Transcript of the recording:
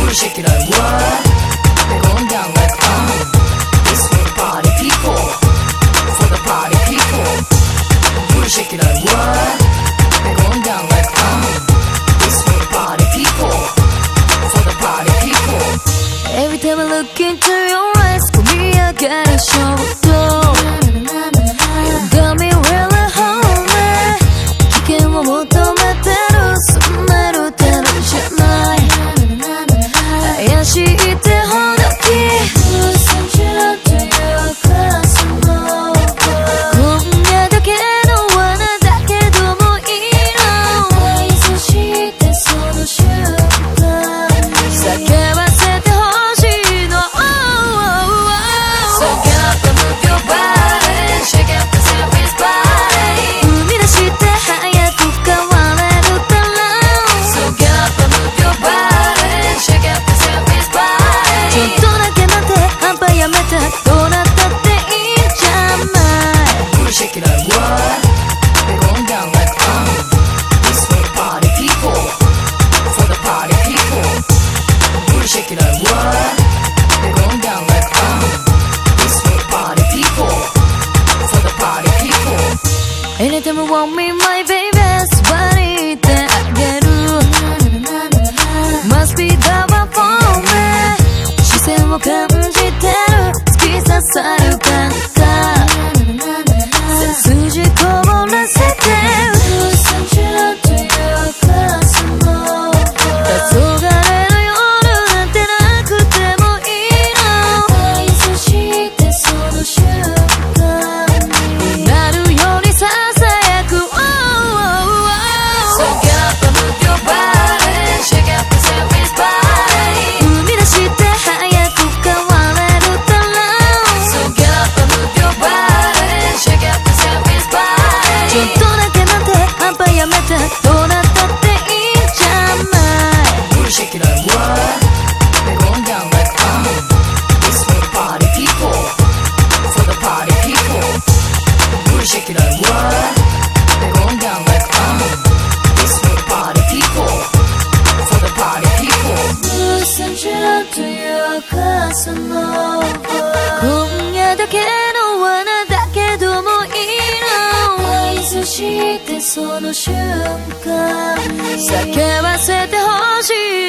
shake it like what? They're going down like this for the party people, for the party people. Booty shake it like what? They're going down like this for the party people, for the party people. Every time I look into your eyes, for me I gotta show it all. You got me really homie. 危険を求めてる、そんなルーティンじゃない。怪しいってほどき信じられてるかその今夜だけの罠だけどもいいの愛そしてその瞬間叫ばせてほしいの So get up and move your body Shake up the surface body 生み出して早く変われるから So get up and move your body Shake up the surface body ちょっとだけ待って半端やめてどうなったっていいじゃない Booty shake it like what? They're going down like this for the party people, for the party people. Booty shake it like what? They're going down like this for the party people, for the party people. Anytime you want me my baby 座りてあげる Must be the one for me 視線を感じてる突き刺さる感覚背筋凍らせて信じられてるかその黄昏の夜なんてなくてもいいの愛そしてその瞬間になるようにささやく So get up and move your body, shake up the surface body. 生み出して早く変われるから So get up and move your body, shake up the surface body. ちょっとだけ待って半端やめてどうなったっていいじゃない Booty shake it like what? They're going down like this for the party people, for the party people. Booty shake it like what? They're going down like this for the party people, for the party people. 信じられてるかその今夜だけの罠だけどもいいの愛そしてその瞬間叫ばせてほしい